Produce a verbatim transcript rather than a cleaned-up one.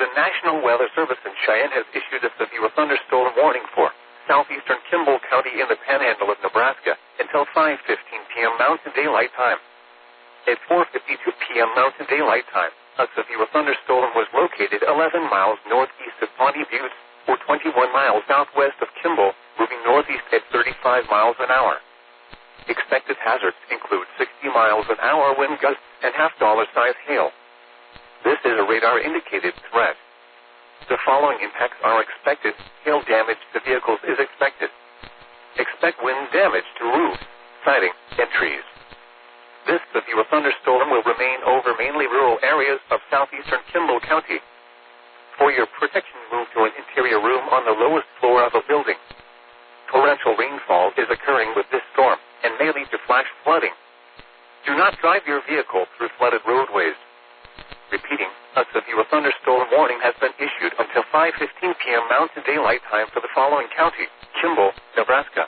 The National Weather Service in Cheyenne has issued a severe thunderstorm warning for southeastern Kimball County in the panhandle of Nebraska until five fifteen p.m. Mountain Daylight Time. At four fifty-two p.m. Mountain Daylight Time, a severe thunderstorm was located eleven miles northeast of Pawnee Butte, or twenty-one miles southwest of Kimball, moving northeast at thirty-five miles an hour. Expected hazards include sixty miles an hour wind gusts and half-dollar size hail. This is a radar-indicated threat. The following impacts are expected. Hail damage to vehicles is expected. Expect wind damage to roofs, siding, and trees. This severe thunderstorm will remain over mainly rural areas of southeastern Kimball County. For your protection, move to an interior room on the lowest floor of a building. Torrential rainfall is occurring with this storm and may lead to flash flooding. Do not drive your vehicle through flooded roadways. Repeating, a severe thunderstorm warning has been issued until five fifteen p.m. Mountain Daylight Time for the following county: Kimball, Nebraska,